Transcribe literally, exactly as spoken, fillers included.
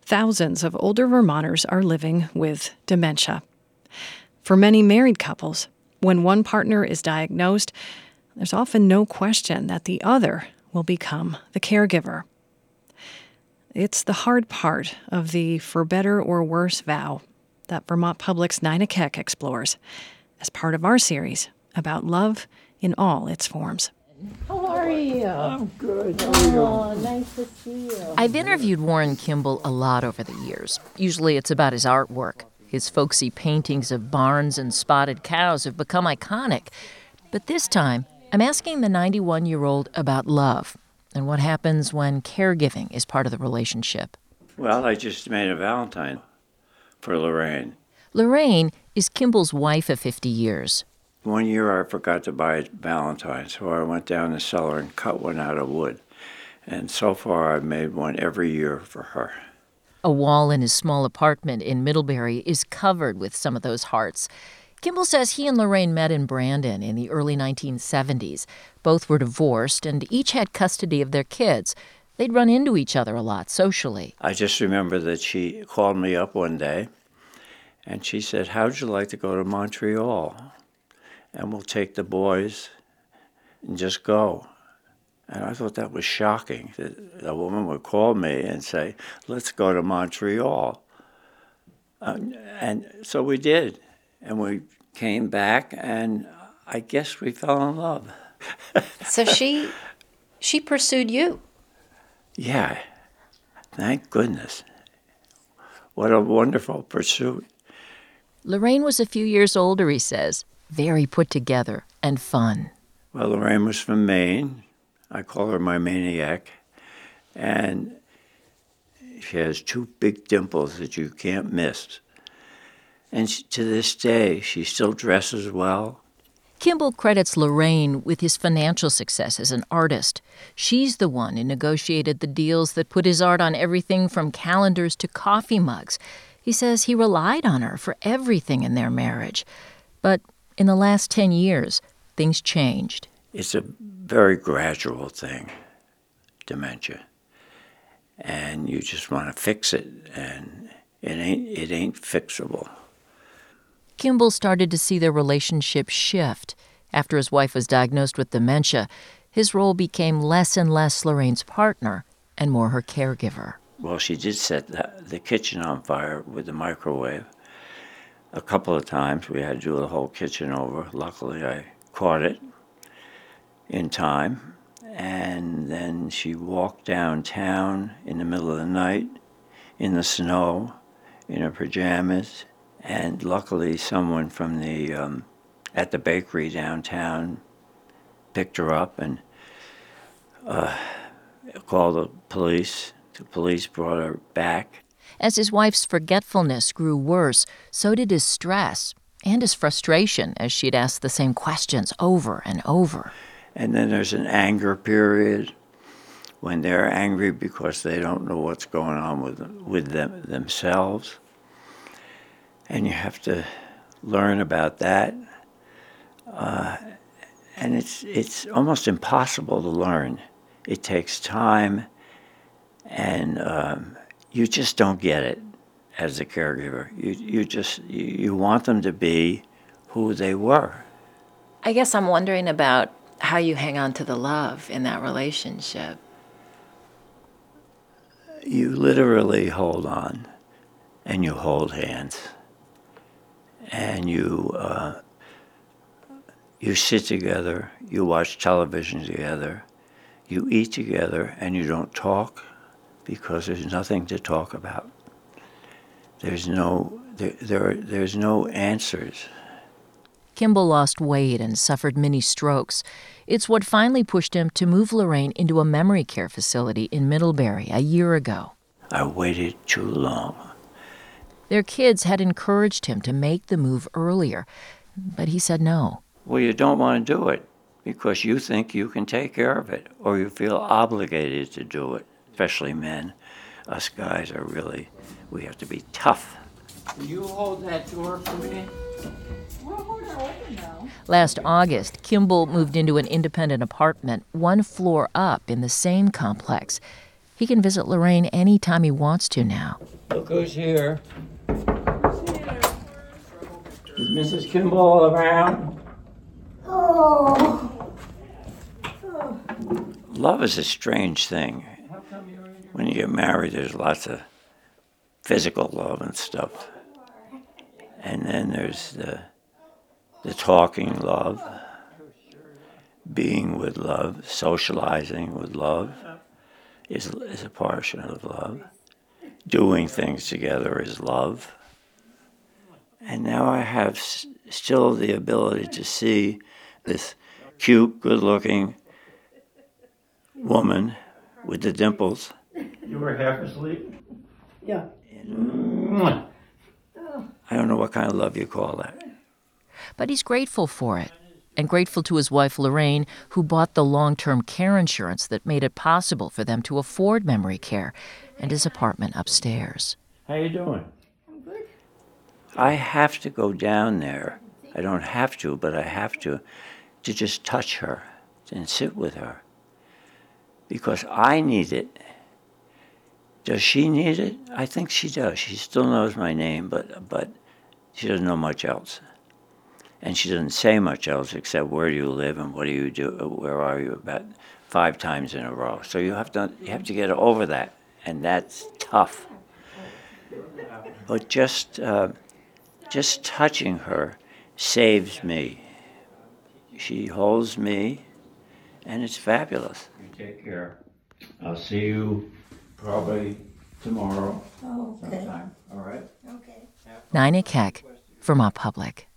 thousands of older Vermonters are living with dementia. For many married couples, when one partner is diagnosed, there's often no question that the other will become the caregiver. It's the hard part of the for better or worse vow that Vermont Public's Nina Keck explores as part of our series about love in all its forms. How are you? I'm good. How are you? Oh, nice to see you. I've interviewed Warren Kimball a lot over the years. Usually it's about his artwork. His folksy paintings of barns and spotted cows have become iconic. But this time, I'm asking the ninety-one-year-old about love and what happens when caregiving is part of the relationship. Well, I just made a Valentine for Lorraine. Lorraine is Kimball's wife of fifty years. One year I forgot to buy a Valentine, so I went down the cellar and cut one out of wood. And so far I've made one every year for her. A wall in his small apartment in Middlebury is covered with some of those hearts. Kimball says he and Lorraine met in Brandon in the early nineteen seventies. Both were divorced and each had custody of their kids. They'd run into each other a lot socially. I just remember that she called me up one day and she said, "How'd you like to go to Montreal? And we'll take the boys and just go." And I thought that was shocking, that a woman would call me and say, "Let's go to Montreal." Uh, and so we did. And we came back, and I guess we fell in love. So she, she pursued you? Yeah, thank goodness. What a wonderful pursuit. Lorraine was a few years older, he says, very put together and fun. Well, Lorraine was from Maine. I call her my maniac. And she has two big dimples that you can't miss. And she, to this day, she still dresses well. Kimball credits Lorraine with his financial success as an artist. She's the one who negotiated the deals that put his art on everything from calendars to coffee mugs. He says he relied on her for everything in their marriage. But in the last ten years, things changed. It's a very gradual thing, dementia. And you just want to fix it, and it ain't, it ain't fixable. Kimball started to see their relationship shift. After his wife was diagnosed with dementia, his role became less and less Lorraine's partner and more her caregiver. Well, she did set the, the kitchen on fire with the microwave. A couple of times we had to do the whole kitchen over. Luckily, I caught it in time. And then she walked downtown in the middle of the night in the snow in her pajamas. And luckily, someone from the um, at the bakery downtown picked her up and uh, called the police. The police brought her back. As his wife's forgetfulness grew worse, so did his stress and his frustration as she'd ask the same questions over and over. And then there's an anger period when they're angry because they don't know what's going on with with them themselves. And you have to learn about that. Uh, and it's it's almost impossible to learn. It takes time, and um, you just don't get it as a caregiver. You you just you, you want them to be who they were. I guess I'm wondering about how you hang on to the love in that relationship. You literally hold on, and you hold hands. And you uh, you sit together, you watch television together, you eat together, and you don't talk because there's nothing to talk about. There's no there, there there's no answers. Kimball lost weight and suffered many strokes. It's what finally pushed him to move Lorraine into a memory care facility in Middlebury a year ago. I waited too long. Their kids had encouraged him to make the move earlier, but he said no. Well, you don't want to do it because you think you can take care of it, or you feel obligated to do it, especially men. Us guys are really, we have to be tough. Will you hold that door for me? We'll hold her open now. Last August, Kimball moved into an independent apartment one floor up in the same complex. He can visit Lorraine any time he wants to now. Look who's here. Is Missus Kimball around? Oh. Love is a strange thing. When you get married, there's lots of physical love and stuff. And then there's the, the talking love, being with love, socializing with love is, is a portion of love. Doing things together is love. And now I have s- still the ability to see this cute, good-looking woman with the dimples. You were half asleep? Yeah. I don't know what kind of love you call that. But he's grateful for it, and grateful to his wife Lorraine, who bought the long-term care insurance that made it possible for them to afford memory care and his apartment upstairs. How you doing? I'm good. I have to go down there. I don't have to, but I have to, to just touch her and sit with her. Because I need it. Does she need it? I think she does. She still knows my name, but but she doesn't know much else. And she doesn't say much else except where do you live and what do you do, where are you, about five times in a row. So you have to you have to get over that, and that's tough. But just uh, just touching her saves me. She holds me, and it's fabulous. You take care. I'll see you probably tomorrow Oh, okay. sometime. All right? Okay. Nina Keck, Vermont Public.